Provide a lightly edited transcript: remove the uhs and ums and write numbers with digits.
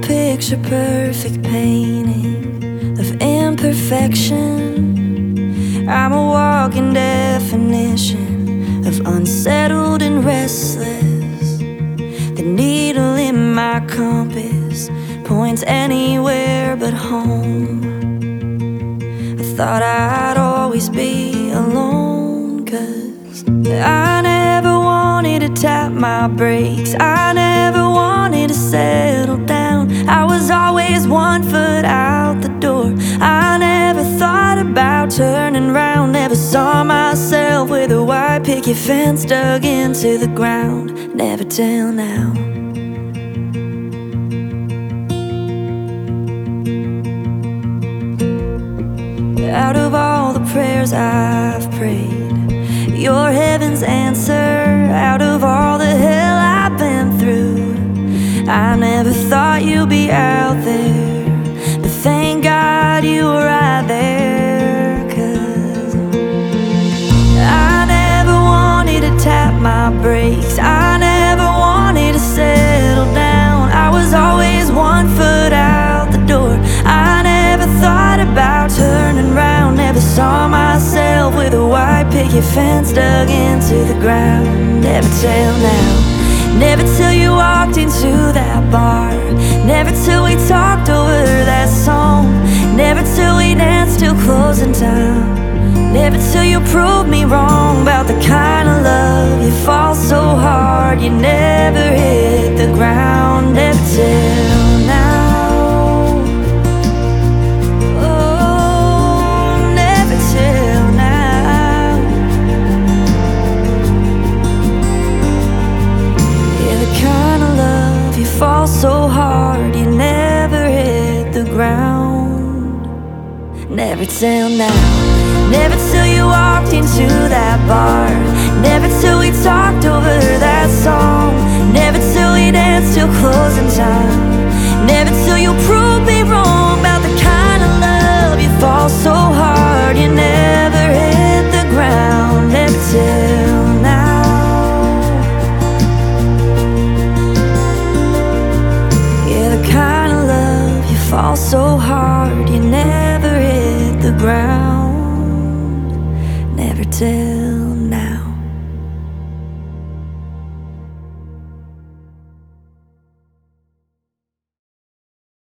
picture perfect painting of imperfection. I'm a walking definition of unsettled and restless. The needle in my compass points anywhere but home. I thought I'd always be alone, 'cause I never wanted to tap my brakes. I never wanted to settle down. I was always 1 foot out the door. I never thought about turning round. Never saw myself with a white picket fence dug into the ground. Never till now. Out of all the prayers I've prayed, your heaven's answer. Out of all the hell I've been through, I never thought you'd be out there, but thank God you were right there. 'Cause I never wanted to tap my brakes. I never wanted to settle down. I was always 1 foot out the door. I never thought about turning round. Never saw myself with a white picket fence dug into the ground. Never till now. Never till you walked into that bar. Never till we talked over that song. Never till we danced till closing time. Never till you proved me wrong about the kind of love you fall so hard you never hit the ground. Never till now. Fall so hard you never hit the ground. Never till now. Never till you walked into that bar. Never till we talked over that song. Never till we danced till closing time. Never till you proved me wrong about the kind of love you fall so hard you never hit the ground. Never till now. Fall so hard you never hit the ground. Never till